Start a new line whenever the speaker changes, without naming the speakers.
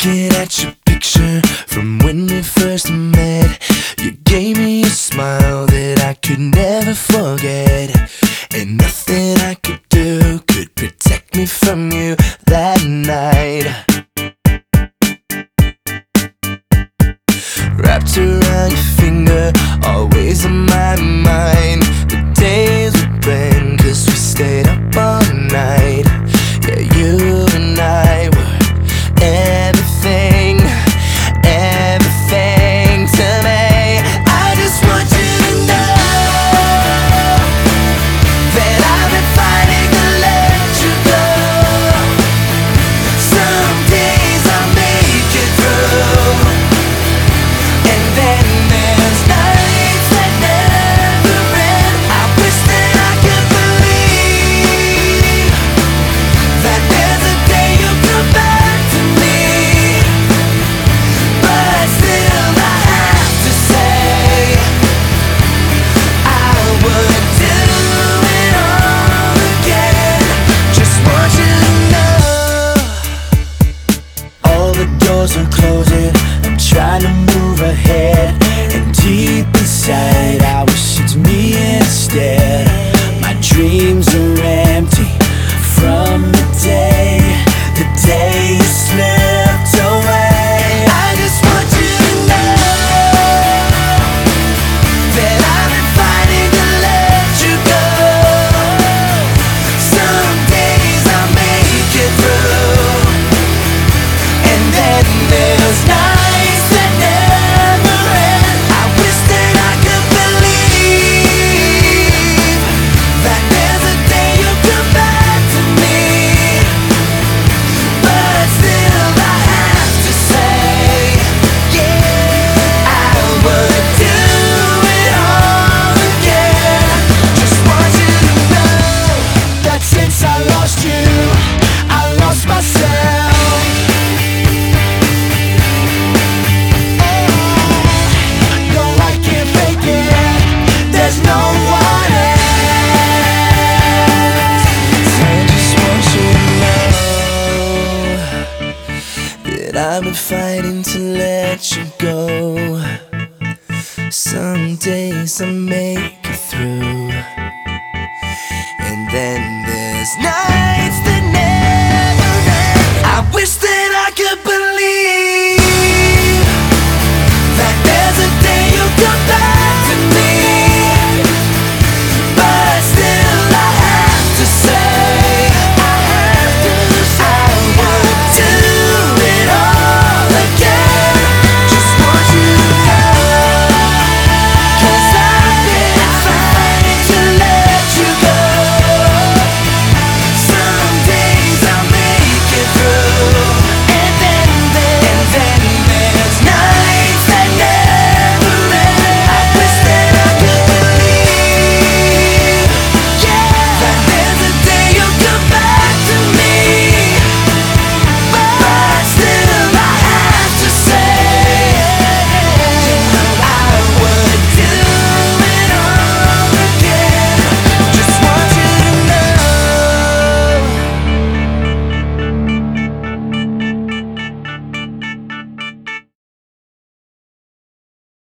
Looking at your picture from when we first met, you gave me a smile that I could never forget, and nothing I could do could protect me from you that night. Wrapped around your finger, always on my mind. The days would bend, 'cause we stayed up all night. Yeah, you and I were everything, everything to me. I just want you to know that I've been fighting to let you go. Some days I'll make it through, and then there's nights that never end. I wish that I could believe that there's a day you'll come back to me, but still I have to say I would do it all again. Just want you to know all the doors are closing. I'm trying to move ahead, and deep inside I wish it's me instead. My dreams are empty from the day you slipped away. I just want you to know that I've been fighting to let you go. Some days I'll make it through, and then there's nights that never end. I wish that I could believe that there's a day you'll come back to me, but still I have to say, yeah, I would do it all again. Just want you to know that since I lost you, I lost myself. No, I can't fake it, there's no one else. I just want you to know that I've been fighting to let you go. Some days I make it through, and then there's